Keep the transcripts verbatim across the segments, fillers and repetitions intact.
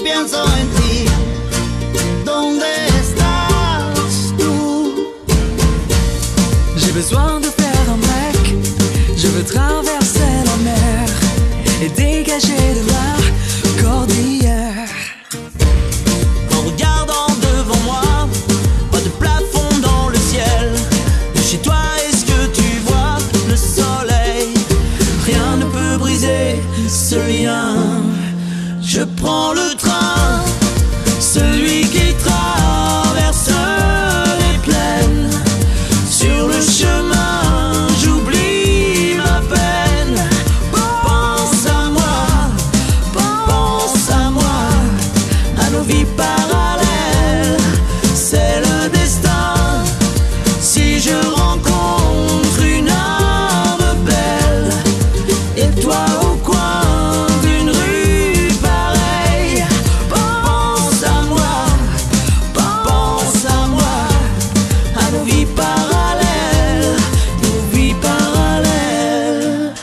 pienso en ti. ¿Dónde estás tú? J'ai besoin de faire un break. Je veux traverser la mer et dégager de la cordillère. En regardant devant moi, pas de plafond dans le ciel. De chez toi, est-ce que tu vois le soleil? Rien ne peut briser ce lien. Je prends le train, celui qui traverse les plaines. Sur le chemin, j'oublie ma peine. Pense à moi, pense à moi, à nos vies parallèles. C'est le destin. Si je rencontre une âme belle, et toi au coin d'une rue pareille, pense à moi, pense à moi, à nos vies parallèles, nos vies parallèles.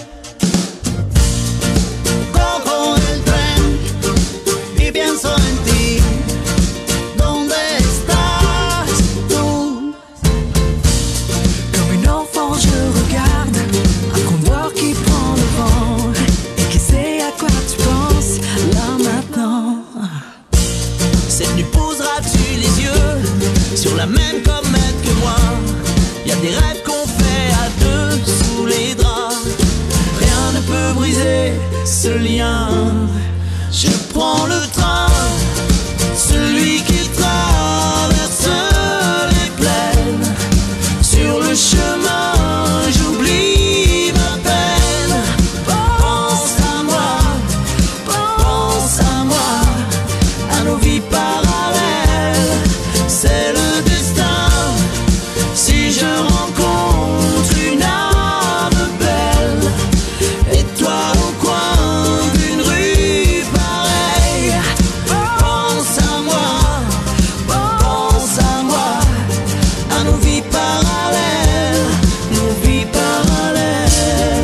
Cojo el tren y pienso en ti. ¿Dónde estás tú? Comme une enfant, je regarde un condor qui prend le vent et qui sait à quoi tu penses là maintenant. Cette nuit poseras-tu les yeux sur la même comète que moi? Y a des rêves qu'on fait à deux sous les draps. Rien ne peut briser ce lien. Je prends le train, celui qui traverse les plaines. Sur le chemin, j'oublie ma peine. Pense à moi, pense à moi, à nos vies parallèles. C'est le destin. Si je rencontre une âme belle, et toi au coin d'une rue pareille, pense à moi, pense à moi, à nos vies parallèles, nos vies parallèles.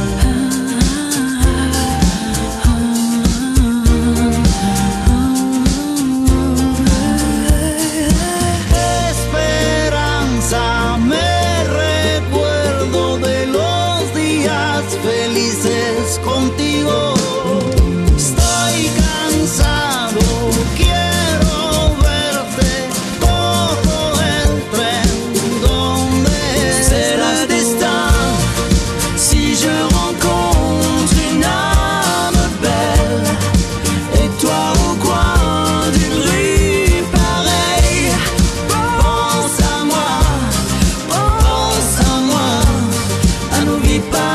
Esperanza, me recuerdo de los días felices contigo. Estoy cansado, quiero verte. Cojo el tren, ¿dónde será el destin? Si je rencontre une âme belle, et toi au coin d'une rue pareille, pense à moi, pense à moi, à nos vies pareilles.